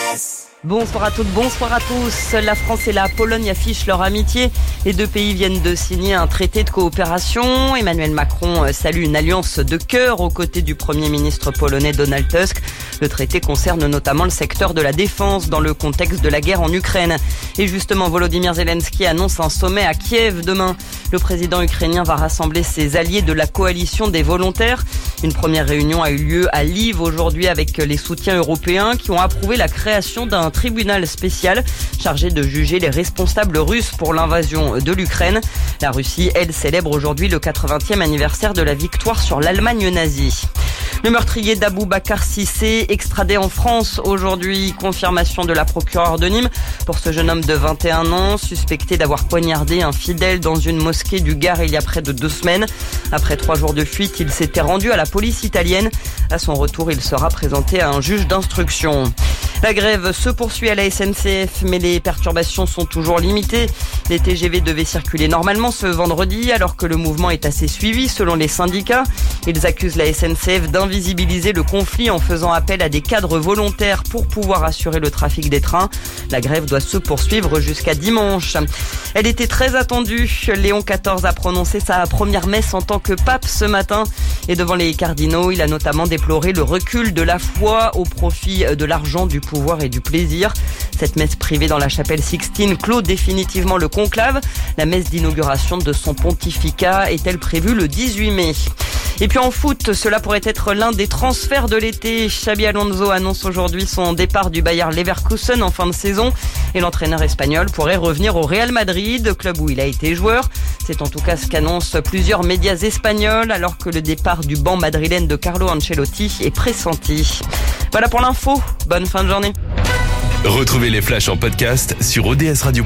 Bonsoir à toutes, bonsoir à tous. La France et la Pologne affichent leur amitié. Les deux pays viennent de signer un traité de coopération. Emmanuel Macron salue une alliance de cœur aux côtés du Premier ministre polonais Donald Tusk. Le traité concerne notamment le secteur de la défense dans le contexte de la guerre en Ukraine. Et justement, Volodymyr Zelensky annonce un sommet à Kiev demain. Le président ukrainien va rassembler ses alliés de la coalition des volontaires. Une première réunion a eu lieu à Lviv aujourd'hui avec les soutiens européens qui ont approuvé la création d'un tribunal spécial chargé de juger les responsables russes pour l'invasion de l'Ukraine. La Russie, elle, célèbre aujourd'hui le 80e anniversaire de la victoire sur l'Allemagne nazie. Le meurtrier d'Abou Bakar Cissé, extradé en France aujourd'hui. Confirmation de la procureure de Nîmes pour ce jeune homme de 21 ans, suspecté d'avoir poignardé un fidèle dans une mosquée du Gard il y a près de 2 semaines. Après 3 jours de fuite, il s'était rendu à la police italienne. À son retour, il sera présenté à un juge d'instruction. La grève se poursuit à la SNCF, mais les perturbations sont toujours limitées. Les TGV devaient circuler normalement ce vendredi, alors que le mouvement est assez suivi selon les syndicats. Ils accusent la SNCF d'invisibiliser le conflit en faisant appel à des cadres volontaires pour pouvoir assurer le trafic des trains. La grève doit se poursuivre jusqu'à dimanche. Elle était très attendue. Léon XIV a prononcé sa première messe en tant que pape ce matin. Et devant les cardinaux, il a notamment déploré le recul de la foi au profit de l'argent, du pouvoir et du plaisir. Cette messe privée dans la chapelle Sixtine clôt définitivement le conclave. La messe d'inauguration de son pontificat est-elle prévue le 18 mai ? Et puis en foot, cela pourrait être l'un des transferts de l'été. Xabi Alonso annonce aujourd'hui son départ du Bayer Leverkusen en fin de saison. Et l'entraîneur espagnol pourrait revenir au Real Madrid, club où il a été joueur. C'est en tout cas ce qu'annoncent plusieurs médias espagnols, alors que le départ du banc madrilène de Carlo Ancelotti est pressenti. Voilà pour l'info. Bonne fin de journée. Retrouvez les flashs en podcast sur odsradio.com.